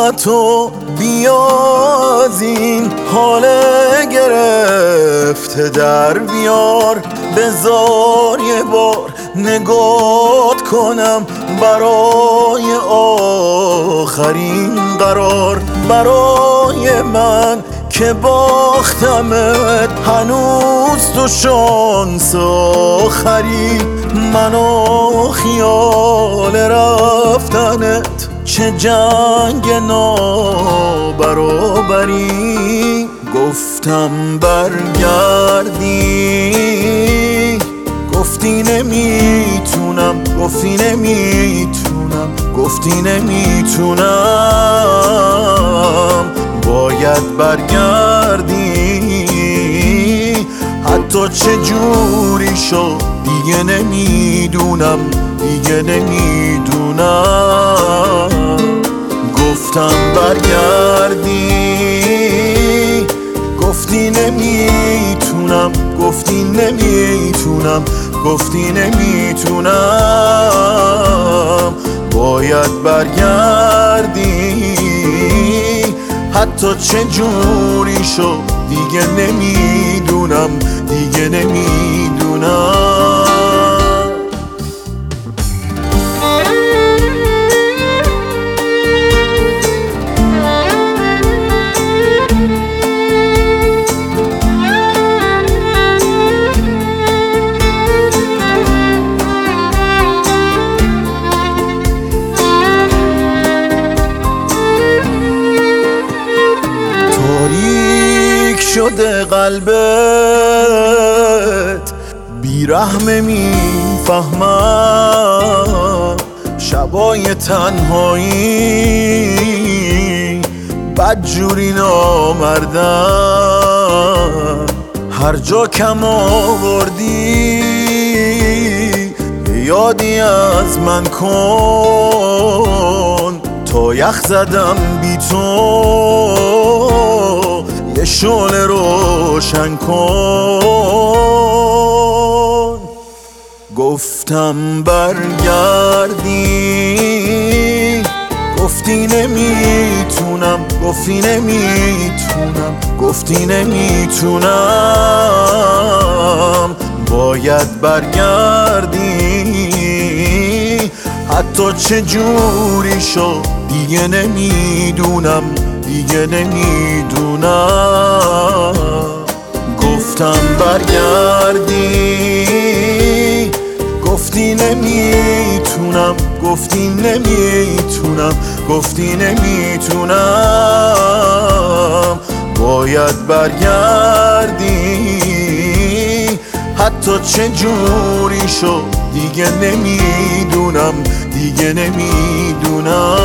تو بیاز این حال گرفته در بیار، بذار یه بار نگات کنم برای آخرین قرار. برای من که باختمت هنوز تو شانس آخری، منو خیال رفتنت چه جنگ نابرابری. گفتم برگردی، گفتی نمیتونم، گفتی نمیتونم، گفتی نمیتونم. باید برگردی، حتی چه جوری شد دیگه نمیدونم، دیگه نمیدونم. گفتم برگردی، گفتی نمیتونم، گفتی نمیتونم، گفتی نمیتونم. باید برگردی، حتی چه جوری شد دیگه نمیدونم، دیگه نمیدونم. شده قلبت بیرحمه میفهمم، شبای تنهایی بدجوری نامردم. هر جا کم آوردی یادی از من کن، تا یخ زدم بی تو یه شعله روشن کن. گفتم برگردی، گفتی نمیتونم، گفتی نمیتونم، گفتی نمیتونم. باید برگردی، حتی چه جوری شد دیگه نمیدونم، دیگه نمیدونم. گفتم برگردی، گفتی نمیتونم، گفتی نمیتونم، گفتی نمیتونم. باید برگردی، حتی چه جوری شد دیگه نمیدونم، دیگه نمیدونم.